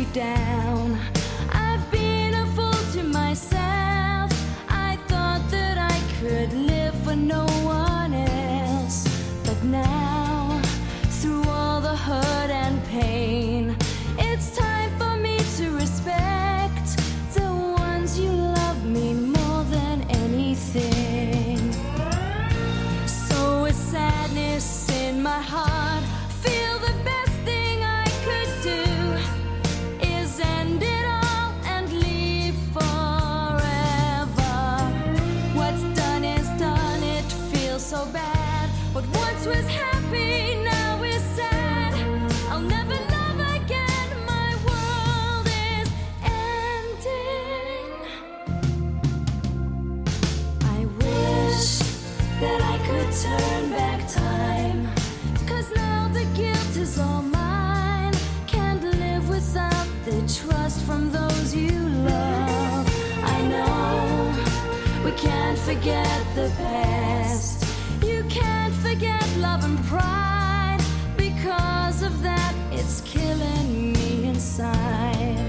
down. I've been a fool to myself. I thought that I could live for no one else. But now, through all the hurt and pain, it's time for me to respect the ones you love me more than anything. So with sadness in my heart, feel the best thing I could do is end it all and leave forever. What's done is done, it feels so bad. What once was happy now is sad. I'll never love again, my world is ending. I wish that I could turn back time, 'cause now the guilt is all mine. Can't live without the trust from those you love. I know we can't forget the past. You can't forget love and pride. Because of that, it's killing me inside.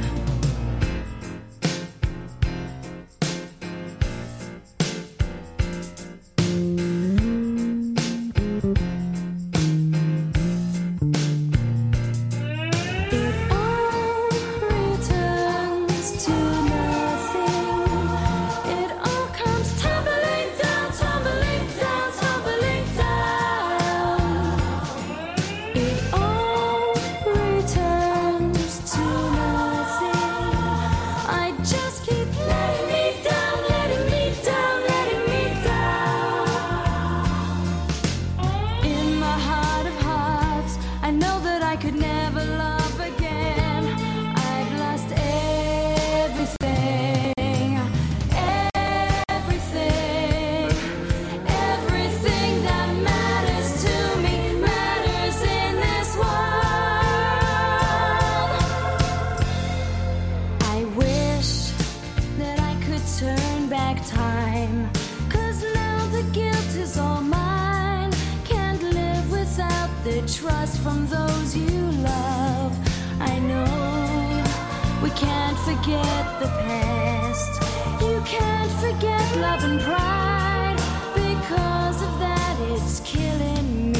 It all returns to nothing. It all comes tumbling down, tumbling down, tumbling down. It all returns to nothing. I just keep letting me down, letting me down, letting me down. In my heart of hearts, I know that I could never love again. I've lost everything, everything, everything that matters to me matters in this world. I wish that I could turn back time, 'cause now the guilt is all mine. Can't live without the trust from those you love. I know we can't forget the past. You can't forget love and pride. Because of that, it's killing me